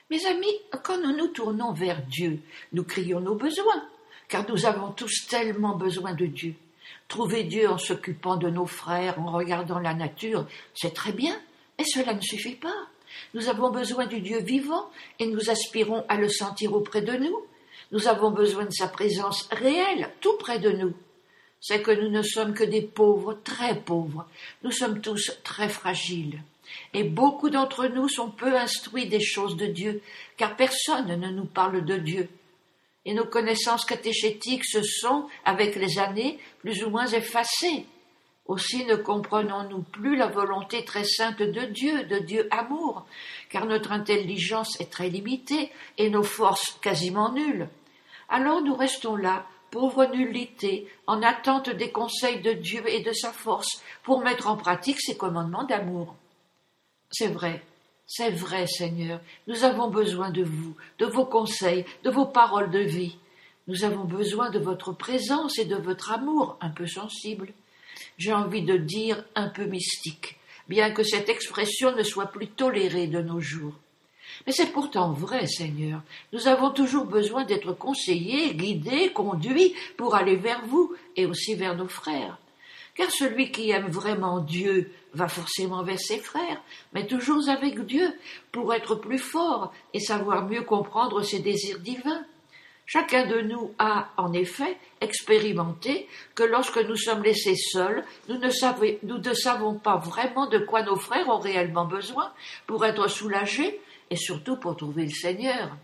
Mes amis, quand nous nous tournons vers Dieu, nous crions nos besoins, car nous avons tous tellement besoin de Dieu. Trouver Dieu en s'occupant de nos frères, en regardant la nature, c'est très bien, mais cela ne suffit pas. Nous avons besoin du Dieu vivant et nous aspirons à le sentir auprès de nous. Nous avons besoin de sa présence réelle, tout près de nous. C'est que nous ne sommes que des pauvres, très pauvres. Nous sommes tous très fragiles. Et beaucoup d'entre nous sont peu instruits des choses de Dieu, car personne ne nous parle de Dieu. Et nos connaissances catéchétiques se sont, avec les années, plus ou moins effacées. Aussi ne comprenons-nous plus la volonté très sainte de Dieu amour, car notre intelligence est très limitée et nos forces quasiment nulles. Alors nous restons là, pauvres nullités, en attente des conseils de Dieu et de sa force pour mettre en pratique ses commandements d'amour. C'est vrai, Seigneur, nous avons besoin de vous, de vos conseils, de vos paroles de vie. Nous avons besoin de votre présence et de votre amour un peu sensible. J'ai envie de dire un peu mystique, bien que cette expression ne soit plus tolérée de nos jours. Mais c'est pourtant vrai, Seigneur, nous avons toujours besoin d'être conseillés, guidés, conduits pour aller vers vous et aussi vers nos frères. Car celui qui aime vraiment Dieu va forcément vers ses frères, mais toujours avec Dieu, pour être plus fort et savoir mieux comprendre ses désirs divins. Chacun de nous a, en effet, expérimenté que lorsque nous sommes laissés seuls, nous ne savons pas vraiment de quoi nos frères ont réellement besoin pour être soulagés et surtout pour trouver le Seigneur.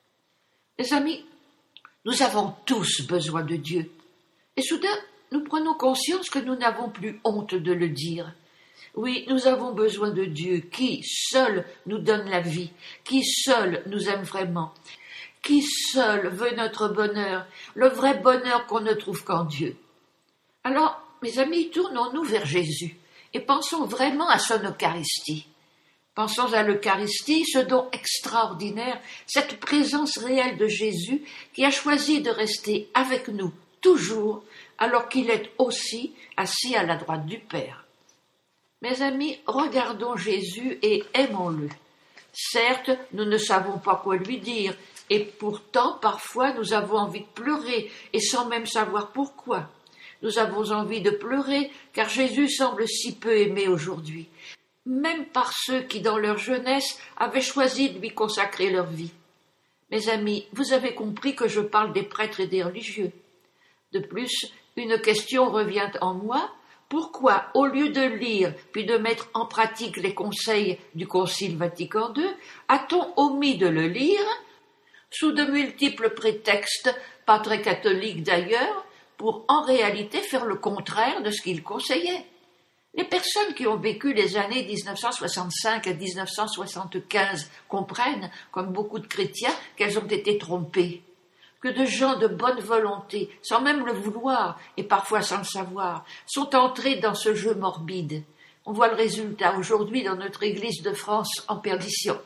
Les amis, nous avons tous besoin de Dieu. Et soudain, nous prenons conscience que nous n'avons plus honte de le dire. Oui, nous avons besoin de Dieu qui, seul, nous donne la vie, qui, seul, nous aime vraiment, qui, seul, veut notre bonheur, le vrai bonheur qu'on ne trouve qu'en Dieu. Alors, mes amis, tournons-nous vers Jésus et pensons vraiment à son Eucharistie. Pensons à l'Eucharistie, ce don extraordinaire, cette présence réelle de Jésus qui a choisi de rester avec nous toujours, alors qu'il est aussi assis à la droite du Père. Mes amis, regardons Jésus et aimons-le. Certes, nous ne savons pas quoi lui dire, et pourtant, parfois, nous avons envie de pleurer, et sans même savoir pourquoi. Nous avons envie de pleurer, car Jésus semble si peu aimé aujourd'hui, même par ceux qui, dans leur jeunesse, avaient choisi de lui consacrer leur vie. Mes amis, vous avez compris que je parle des prêtres et des religieux. De plus, une question revient en moi. Pourquoi, au lieu de lire puis de mettre en pratique les conseils du Concile Vatican II, a-t-on omis de le lire, sous de multiples prétextes, pas très catholiques d'ailleurs, pour en réalité faire le contraire de ce qu'il conseillait? Les personnes qui ont vécu les années 1965 à 1975 comprennent, comme beaucoup de chrétiens, qu'elles ont été trompées. Que de gens de bonne volonté, sans même le vouloir, et parfois sans le savoir, sont entrés dans ce jeu morbide. On voit le résultat aujourd'hui dans notre Église de France en perdition.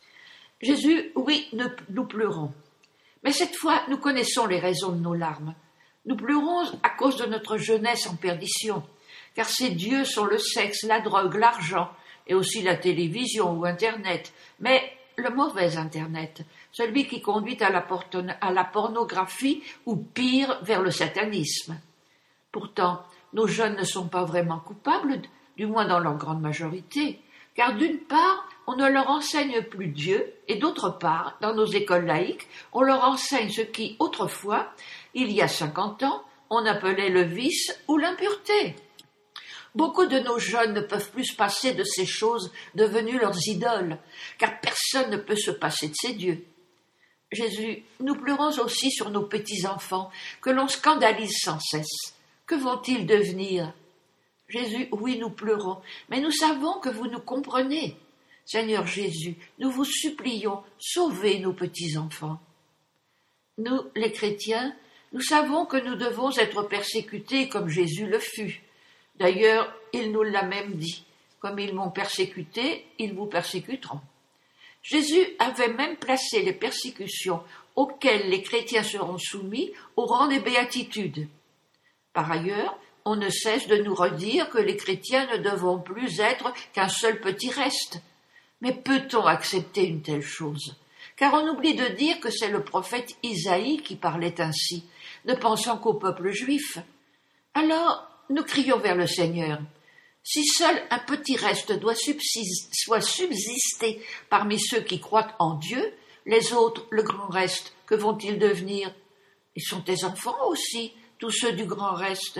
Jésus, oui, nous pleurons. Mais cette fois, nous connaissons les raisons de nos larmes. Nous pleurons à cause de notre jeunesse en perdition, car ces dieux sont le sexe, la drogue, l'argent, et aussi la télévision ou Internet, mais le mauvais Internet, celui qui conduit à la pornographie ou pire, vers le satanisme. Pourtant, nos jeunes ne sont pas vraiment coupables, du moins dans leur grande majorité, car d'une part, on ne leur enseigne plus Dieu, et d'autre part, dans nos écoles laïques, on leur enseigne ce qui, autrefois, il y a 50 ans, on appelait le vice ou l'impureté. Beaucoup de nos jeunes ne peuvent plus se passer de ces choses devenues leurs idoles, car personne ne peut se passer de ces dieux. Jésus, nous pleurons aussi sur nos petits-enfants, que l'on scandalise sans cesse. Que vont-ils devenir? Jésus, oui, nous pleurons, mais nous savons que vous nous comprenez. Seigneur Jésus, nous vous supplions, sauvez nos petits-enfants. Nous, les chrétiens, nous savons que nous devons être persécutés comme Jésus le fut. D'ailleurs, il nous l'a même dit. Comme ils m'ont persécuté, ils vous persécuteront. Jésus avait même placé les persécutions auxquelles les chrétiens seront soumis au rang des béatitudes. Par ailleurs, on ne cesse de nous redire que les chrétiens ne devront plus être qu'un seul petit reste. Mais peut-on accepter une telle chose? car on oublie de dire que c'est le prophète Isaïe qui parlait ainsi, ne pensant qu'au peuple juif. Alors, nous crions vers le Seigneur. Si seul un petit reste soit subsister parmi ceux qui croient en Dieu, les autres, le grand reste, que vont-ils devenir? Ils sont tes enfants aussi, tous ceux du grand reste.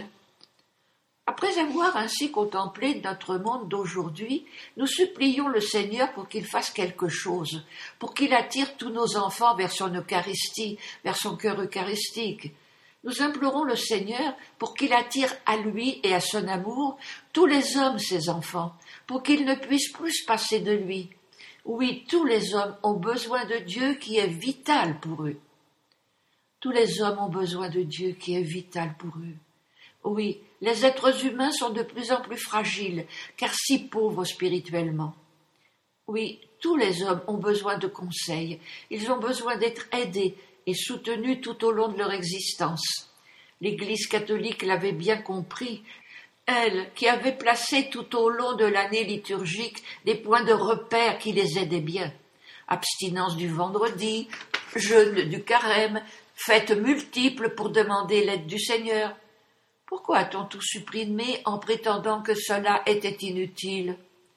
Après avoir ainsi contemplé notre monde d'aujourd'hui, nous supplions le Seigneur pour qu'il fasse quelque chose, pour qu'il attire tous nos enfants vers son Eucharistie, vers son cœur eucharistique. Nous implorons le Seigneur pour qu'il attire à lui et à son amour tous les hommes, ses enfants, pour qu'ils ne puissent plus se passer de lui. Oui, tous les hommes ont besoin de Dieu qui est vital pour eux. Tous les hommes ont besoin de Dieu qui est vital pour eux. Oui, les êtres humains sont de plus en plus fragiles, car si pauvres spirituellement. Oui, tous les hommes ont besoin de conseils, ils ont besoin d'être aidés et soutenus tout au long de leur existence. L'Église catholique l'avait bien compris, elle qui avait placé tout au long de l'année liturgique des points de repère qui les aidaient bien. Abstinence du vendredi, jeûne du carême, fêtes multiples pour demander l'aide du Seigneur. Pourquoi a-t-on tout supprimé en prétendant que cela était inutile?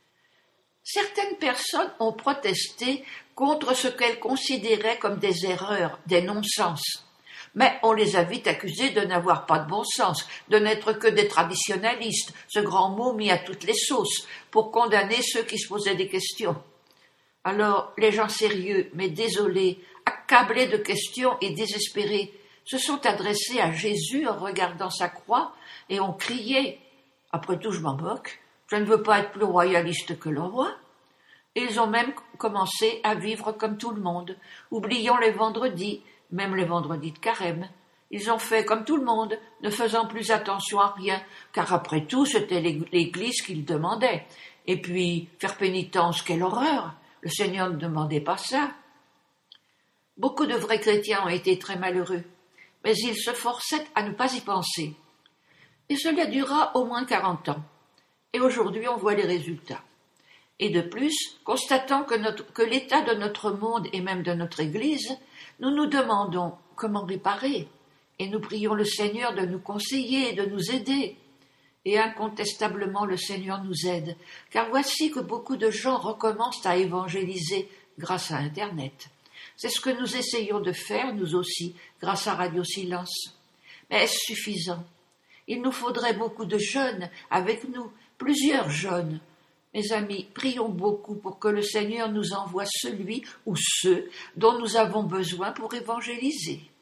Certaines personnes ont protesté contre ce qu'elles considéraient comme des erreurs, des non-sens. Mais on les a vite accusés de n'avoir pas de bon sens, de n'être que des traditionalistes, ce grand mot mis à toutes les sauces, pour condamner ceux qui se posaient des questions. Alors, les gens sérieux, mais désolés, accablés de questions et désespérés, se sont adressés à Jésus en regardant sa croix et ont crié « Après tout, je m'en moque, je ne veux pas être plus royaliste que le roi ». Et ils ont même commencé à vivre comme tout le monde, oubliant les vendredis, même les vendredis de carême. Ils ont fait comme tout le monde, ne faisant plus attention à rien, car après tout, c'était l'Église qui le demandait. Et puis, faire pénitence, quelle horreur! Le Seigneur ne demandait pas ça. Beaucoup de vrais chrétiens ont été très malheureux, mais ils se forçaient à ne pas y penser. Et cela dura au moins 40 ans. Et aujourd'hui, on voit les résultats. Et de plus, constatant que l'état de notre monde et même de notre Église, nous nous demandons comment réparer, et nous prions le Seigneur de nous conseiller et de nous aider. Et incontestablement, le Seigneur nous aide, car voici que beaucoup de gens recommencent à évangéliser grâce à Internet. C'est ce que nous essayons de faire, nous aussi, grâce à Radio Silence. Mais est-ce suffisant? Il nous faudrait beaucoup de jeunes avec nous, plusieurs jeunes. Mes amis, prions beaucoup pour que le Seigneur nous envoie celui ou ceux dont nous avons besoin pour évangéliser.